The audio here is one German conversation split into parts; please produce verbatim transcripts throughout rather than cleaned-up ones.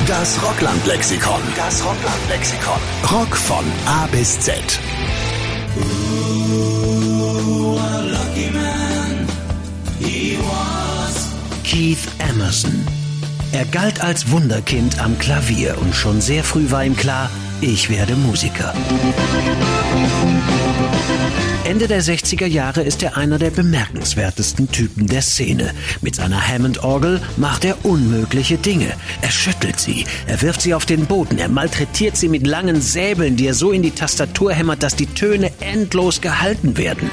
Das Rockland-Lexikon. Das Rockland-Lexikon. Rock von A bis Z. Keith Emerson. Er galt als Wunderkind am Klavier und schon sehr früh war ihm klar, ich werde Musiker. Ende der sechziger Jahre ist er einer der bemerkenswertesten Typen der Szene. Mit seiner Hammond-Orgel macht er unmögliche Dinge. Er schüttelt sie, er wirft sie auf den Boden, er malträtiert sie mit langen Säbeln, die er so in die Tastatur hämmert, dass die Töne endlos gehalten werden.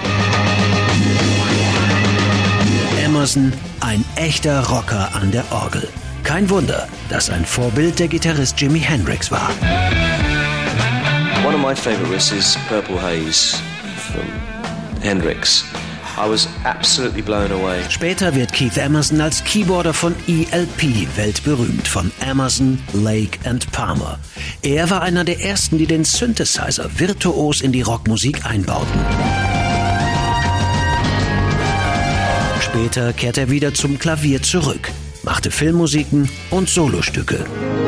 Emerson, ein echter Rocker an der Orgel. Kein Wunder, dass sein Vorbild der Gitarrist Jimi Hendrix war. One of my favorite riffs is Purple Haze from Hendrix. I was absolutely blown away. Später wird Keith Emerson als Keyboarder von E L P weltberühmt, von Emerson, Lake and Palmer. Er war einer der ersten, die den Synthesizer virtuos in die Rockmusik einbauten. Später kehrt er wieder zum Klavier zurück, machte Filmmusiken und Solostücke.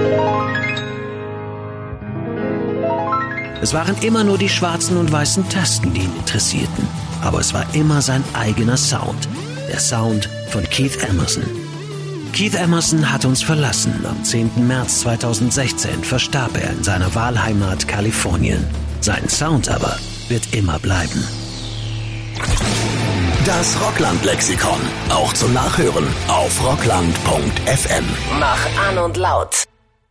Es waren immer nur die schwarzen und weißen Tasten, die ihn interessierten. Aber es war immer sein eigener Sound. Der Sound von Keith Emerson. Keith Emerson hat uns verlassen. Am zehnten März zweitausendsechzehn verstarb er in seiner Wahlheimat Kalifornien. Sein Sound aber wird immer bleiben. Das Rockland-Lexikon. Auch zum Nachhören auf rockland punkt f m. Mach an und laut.